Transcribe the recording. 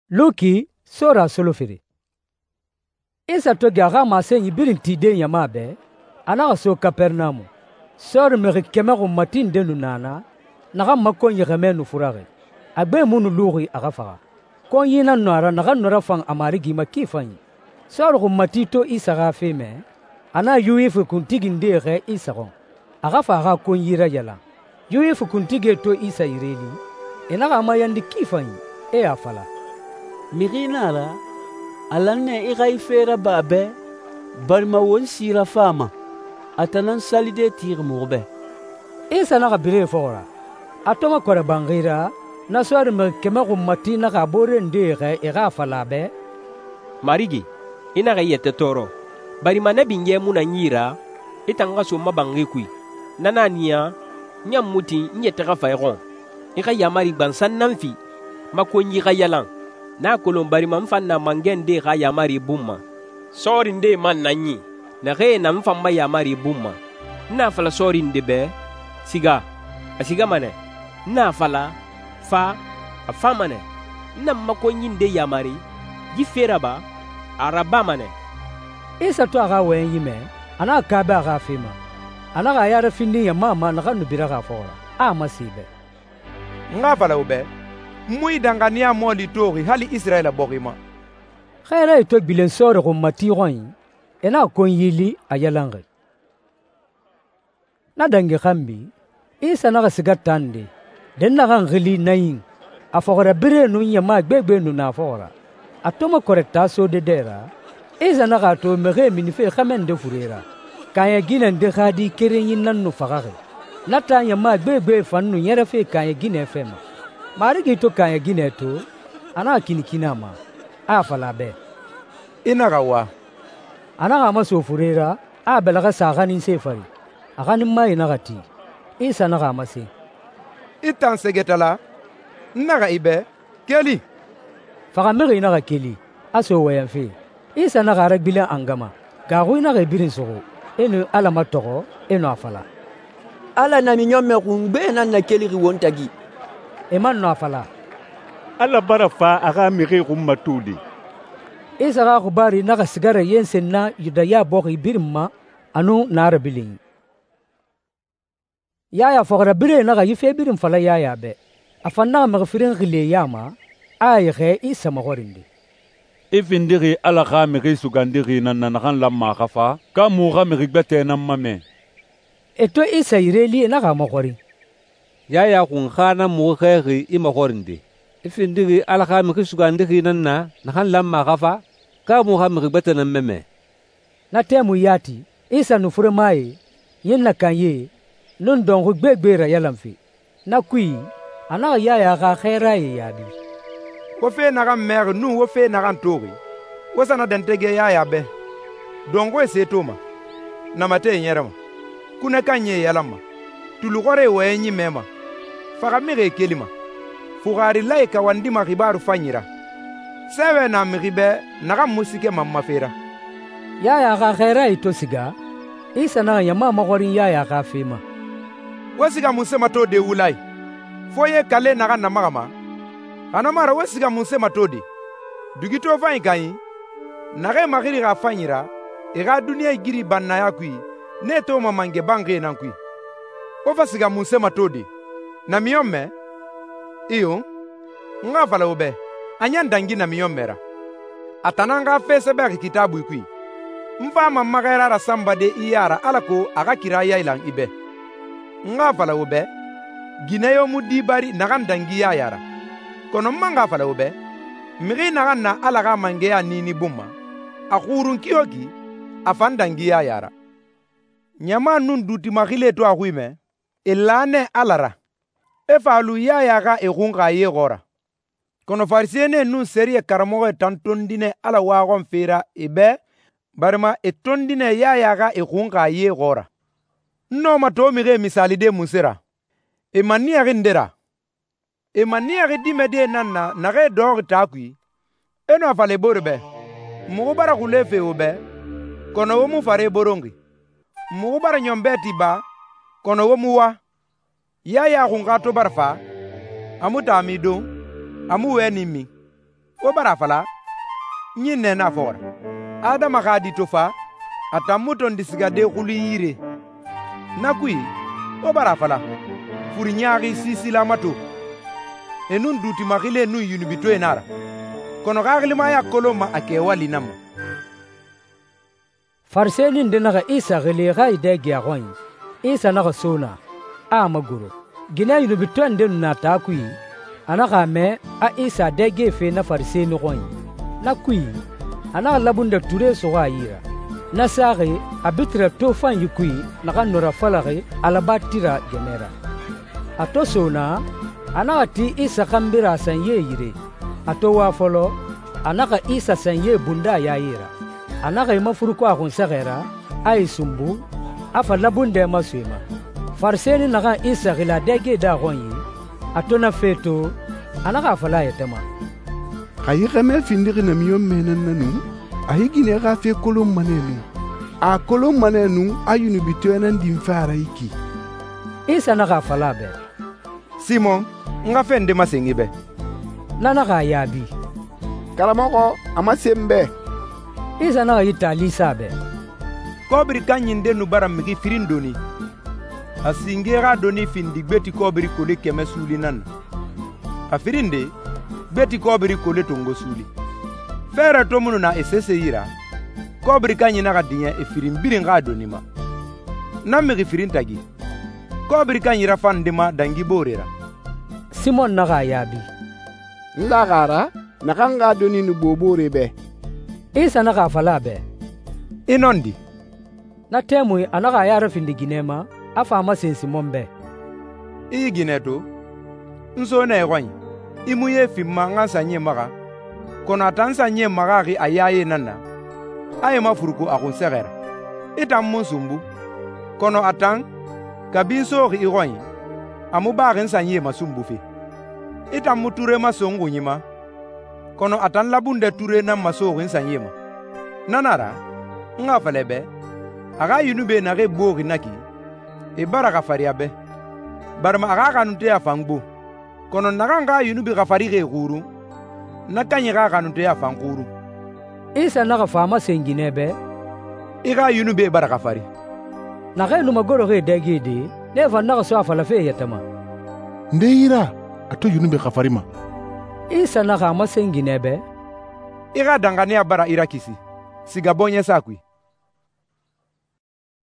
Luki sora solofere. Isa to gaga ma se yibirin tide yama be ana so Kapernaum. Sor me kemero matin denu nana naga makon yegame nu furage. Agbe munu luri aga faga. Kon yina nora naga nora fang amari gima kifan. Sor ko matito Isa ga feme ana yuifu kuntigi ndere Isa gon. Aga faga kon yira yala. Yuifu kuntige to Isa ireli. Enaga mayandi kifan e afala. Mirinara alanne igai fera babe barma won sira fama atanan salide tir murbe Isa naga bire fora atoma kore bangira na soar me kemako matina ka bore ndere ega falabe marigi ina ga yete toro bari mana binge muna nyira itanga so mabangi kui nanania nyamuti nyete ga fayron iga yamari bansan namfi makonyi ga yalan na kolombari mamfanna mangende ga yamari bumma sorinde man nanyi na ge na mfamba yamari bumma na fala sorinde be siga asiga mane na fala fa afa mane na makonyinde yamari gifera ba araba mane Isa to aga wen yime ana ka ba ga fima ana ga yara finni ya mama na kanu bira ga fora a masibe nga fala ube mui dangania moli tori hali Israel bogima khaira to bilen sore ko mati ron ena kon yili ayalange na dangi khambi Isa na siga tande den na ngili nayin afogora bire nu nyama gbegbe nu na fora atoma correcta so de dera Isa na ga to mere minife khamen de furera kaya ginen de khadi kerenyin nan nu fagare lata nyama gbegbe fannu yere fe kaya gine fema marigi to kanya gine to ana kinikina ma a falabe ina gawa ana ga maso furera a belaga saganin sefari aganin mai nagati Isa na ga mase itan segetala naga ibe keli faga mege na ga keli aso wayan fe Isa na ga ragbila angama ga go na ga birin sogo eno ala matoro eno afala ala na mi nyome kumbe na keli ri wontagi eman no afala ala barafa aga mire matudi Isa ga khubari naga sigara yensen na yudaya bogi birma anu narabilin yaya fogra bire naga yife birin fala yaya be afanna magfirin gile yama ayhe Isa magorindi ifindiri ala ga mire sugandiri nan kan lamma khafa ka mu ga mire gbete nan mame eto Isa ireli naga magori yaya kun khana mu khari imagorinde ifindiri ala ga mire sugandiri nan na kan lamma khafa ka mu ga mire gbete nan meme na temu yati Isa no furemaye yenna kanye non don gbegbe yalamfi na kui ana yaya ga khaira yabi wo fe naga mer nu wo fe naga tori wo sana dentege yaya be dongo esetoma na mate nyerama kuna kanye yalama tulugore wenyi mema faga mire kelima fugari laika wandima ribaru fanyira sewe na miribe naga musike mamma fera yaya ga khaira ito siga Isa na yama magorin yaya ga fema wasiga musema to de wulai foye kale naga na magama anamara wasiga musema to de dugito fayin kanyi naga magiri ga fanyira ega dunia giri banna ya kui ne to mamange bange nan kui o fasiga musema to de na miyome iyo nga fala obe anyandangi na miyomera atananga fese ba kitabu kui mfa mamma gaira samba de iyara alako aga kiraya ilang ibe nga fala obe gineyo mudibari nagan dangi ya yara kono manga fala obe miri nagan na alaga mange ya nini bumma akurun kiyoki afan dangi ya yara nyama nun duti magile to ahuime elane alara efalu ya yaga egunga ye gora kono farisene nun serie karamogo tantondine ala wagon fera ibe barma etondine ya yaga egunga ye gora no mato mire misali de musera e mania rendera e mania redime de nanna nage dog takui eno afale borbe mugo bara kulefe obe kono wo mu fare borongi mugo bara nyombeti ba kono wo muwa ya kungato barfa amu tamido amu weni mi wo bara fala nyin ne na fora adama ka di tofa atamuton disiga de khuli yire nakui wo bara fala furi nyaari sisila mato enun duti magile nu yunibito enara kono gagli ma ya koloma ake wali nam farsenin de naga isa gele gai de gyagon isa naga sona a maguro gina yunibito nden na takui anaga me a isa de gefe na farseni gon nakui ana labunda ture so ayira na sare abitra to fan yukui naga nora falare alabatira genera ato sona ana ti isa kambira sanye yire ato wa folo anaka isa sanye bunda ya yira anaka mafuru akun sagera ay sumbu afa labunde maswima farseni naga isa gila dege da gonyi ato na feto anaka fala yetema ayi kame findiri na miyo menen nanu ayi gine ga fe kolom manenu a kolom manenu ayunu bitoenan din fara iki isa naga fala be Simon nga fende masengi be nana ga yabi karamoko amasembe isa naga yitali sabe kobri kanyinde nu baram migi firindoni asingera doni findi beti kobri kole keme suli nan afirinde beti kobri kole tongo suli fere to munu na esese yira kobri kanyina ga dinya e firin birin ga doni ma na migi firin tagi kobri kanyira fandima dangi borera Simon naga yabi ndagara nakanga doni nu bobore be isa naga fala be inondi na temu anaga yara findi ginema afa masensi mombe iyi gineto nso na egwany imuye fimma ngasa nye maga kona tansa nye maga ri ayaye nana aye mafuruko akonsegera itam musumbu kono atang kabinso ri igwany amu bagen sanye masumbu fi itam muture masongo nyima kono atan labunde ture na masogo sanyema nanara nga falebe aga yunube na ge bogi naki e baraka fariabe barma aga kanute afangbo kono naga nga yunube ga fari ge guru nakanye ga kanute afanguru isa naga fama senginebe iga yunube baraka fari naga numa goro ge degede neva naga so afala fe yatama ndeira ato yunube kafarima isa naga masenginebe iga dangania bara irakisi sigabonye sakwi